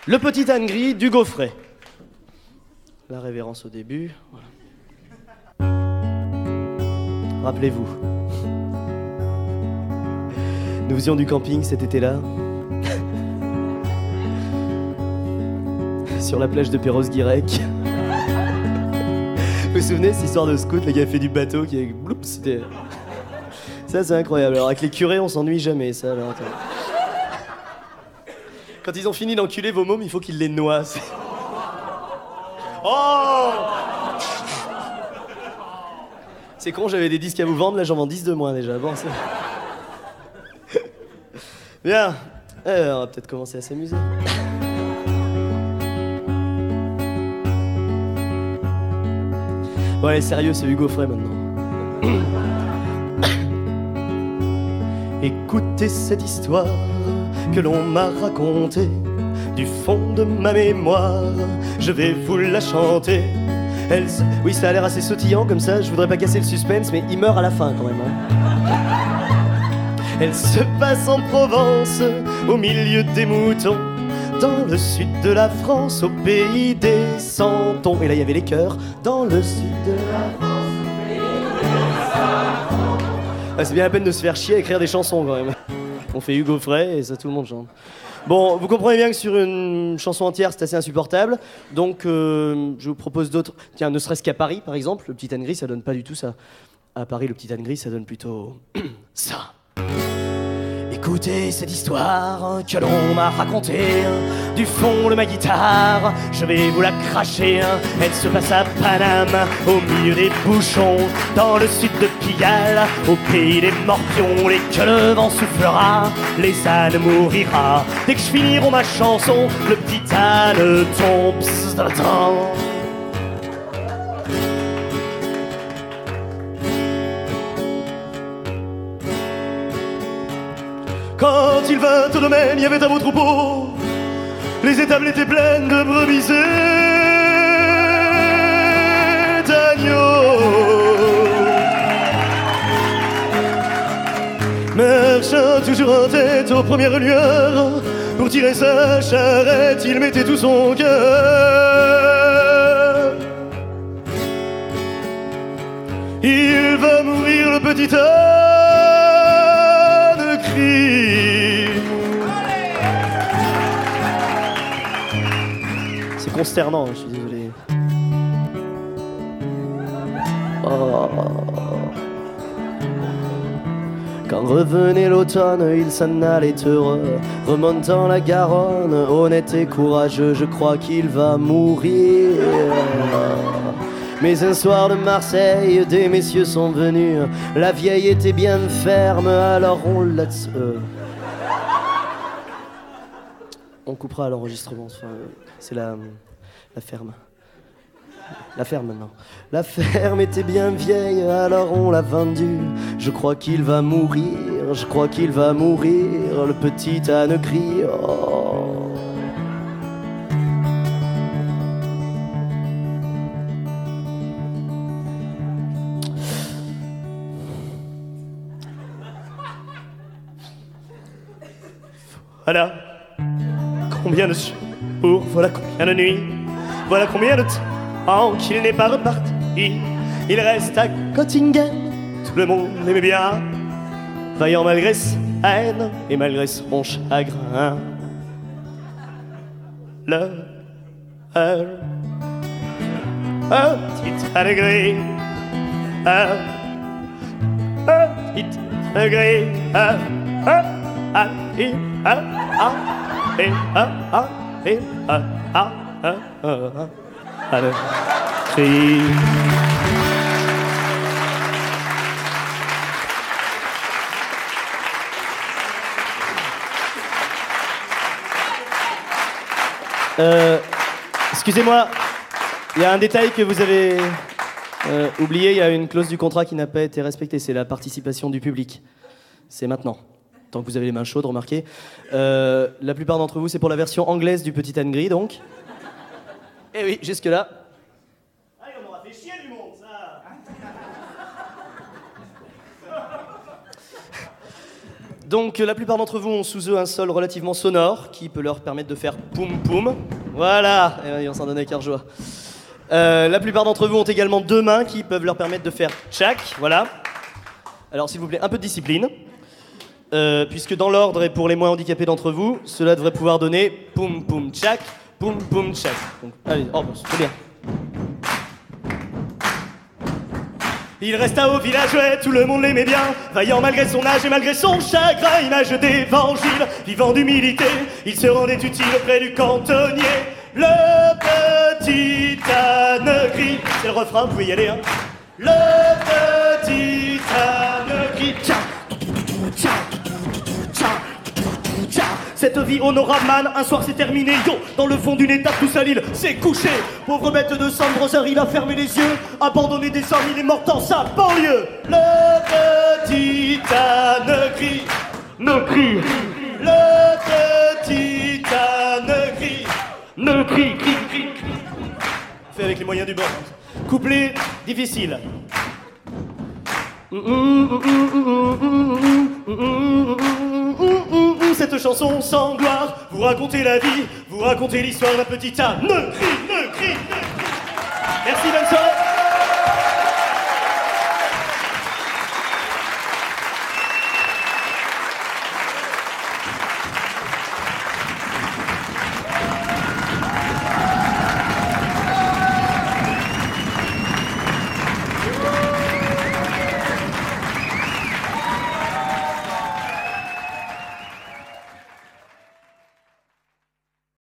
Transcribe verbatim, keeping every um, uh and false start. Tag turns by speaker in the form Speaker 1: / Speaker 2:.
Speaker 1: Le petit âne gris d'Hugo Frey. La révérence au début. Voilà. Rappelez-vous. Nous faisions du camping cet été-là. Sur la plage de Perros-Guirec. Vous vous souvenez, cette histoire de scout, le gars fait du bateau qui est... Bloup, c'était... Ça, c'est incroyable. Alors, avec les curés, on s'ennuie jamais, ça. Alors, attends. Quand ils ont fini d'enculer vos mômes, il faut qu'ils les noient. C'est... Oh! C'est con, j'avais des disques à vous vendre, là, j'en vends dix de moins, déjà. Bon, c'est... Bien. Alors, on va peut-être commencer à s'amuser. Bon, allez, sérieux, c'est Hugo Frey, maintenant. Écoutez cette histoire que l'on m'a racontée du fond de ma mémoire. Je vais vous la chanter. Elle... Oui, ça a l'air assez sautillant comme ça. Je voudrais pas casser le suspense, mais il meurt à la fin quand même. Hein. Elle se passe en Provence, au milieu des moutons, dans le sud de la France, au pays des santons. Et là, il y avait les chœurs. Dans le sud de la France, au pays des santons. Ah, c'est bien la peine de se faire chier à écrire des chansons quand même. On fait Hugo Frey et ça, tout le monde chante. Bon, vous comprenez bien que sur une chanson entière, c'est assez insupportable. Donc, euh, je vous propose d'autres. Tiens, ne serait-ce qu'à Paris, par exemple, le petit âne gris, ça donne pas du tout ça. À Paris, le petit âne gris, ça donne plutôt ça. Écoutez cette histoire que l'on m'a racontée du fond de ma guitare, je vais vous la cracher. Elle se passe à Paname, au milieu des bouchons, dans le sud de Pigalle, au pays des morpions. Et que le vent soufflera, les ânes mourira. Dès que je finirai ma chanson, le petit âne tombe. Quand il vint au domaine, il y avait un beau troupeau. Les étables étaient pleines de brebis et d'agneaux. Marchant toujours en tête aux premières lueurs, pour tirer sa charrette, il mettait tout son cœur. Il va mourir le petit âne crie. C'est consternant, je suis désolé. Oh. Quand revenait l'automne, il s'en allait heureux, remontant la Garonne, honnête et courageux. Je crois qu'il va mourir. Mais un soir de Marseille, des messieurs sont venus. La vieille était bien ferme, alors on l'a... Euh... On coupera à l'enregistrement. Enfin, c'est la... la ferme. La ferme maintenant. La ferme était bien vieille, alors on l'a vendue. Je crois qu'il va mourir, je crois qu'il va mourir. Le petit âne crie. Oh. Voilà combien de jours, voilà combien de nuits, voilà combien de temps qu'il n'est pas reparti. Il reste à Göttingen, tout le monde l'aimait bien, vaillant malgré sa haine et malgré son chagrin. Le un petit âne gris, un petit âne gris, un un et un un et un un et un un un un un cri. Euh, excusez-moi, il y a un détail que vous avez euh, oublié. Il y a une clause du contrat qui n'a pas été respectée. C'est la participation du public. C'est maintenant. Tant que vous avez les mains chaudes, remarquez. Euh, la plupart d'entre vous, c'est pour la version anglaise du Petit âne gris, donc. Eh oui, jusque-là. Ah, on m'aura fait chier du monde, ça. Donc la plupart d'entre vous ont sous eux un sol relativement sonore qui peut leur permettre de faire poum poum. Voilà, et on s'en donnait cœur joie. Euh, la plupart d'entre vous ont également deux mains qui peuvent leur permettre de faire tchac, voilà. Alors s'il vous plaît, un peu de discipline. Euh, puisque dans l'ordre et pour les moins handicapés d'entre vous, cela devrait pouvoir donner poum poum tchac, poum poum tchac. Donc allez, oh bon, c'est bien. Il resta au village, ouais, tout le monde l'aimait bien. Vaillant malgré son âge et malgré son chagrin, image d'évangile, vivant d'humilité, il se rendait utile auprès du cantonnier. Le petit âne gris, c'est le refrain, vous pouvez y aller, hein. Le petit âne gris, tiens, tiens, tiens, tiens. Cette vie honorable, man, un soir c'est terminé, yo. Dans le fond d'une étape, tout seul il s'est couché. Pauvre bête de sang, brosseur, il a fermé les yeux. Abandonné des hommes, il est mort dans sa banlieue. Le petit âne gris ne crie. Le petit âne gris ne crie, crie, crie, crie. Fait avec les moyens du bord. Couplet difficile. Cette chanson sans gloire, vous racontez la vie, vous racontez l'histoire d'un petit âne. Ne crie, ne crie, ne crie. Merci, bonne soirée.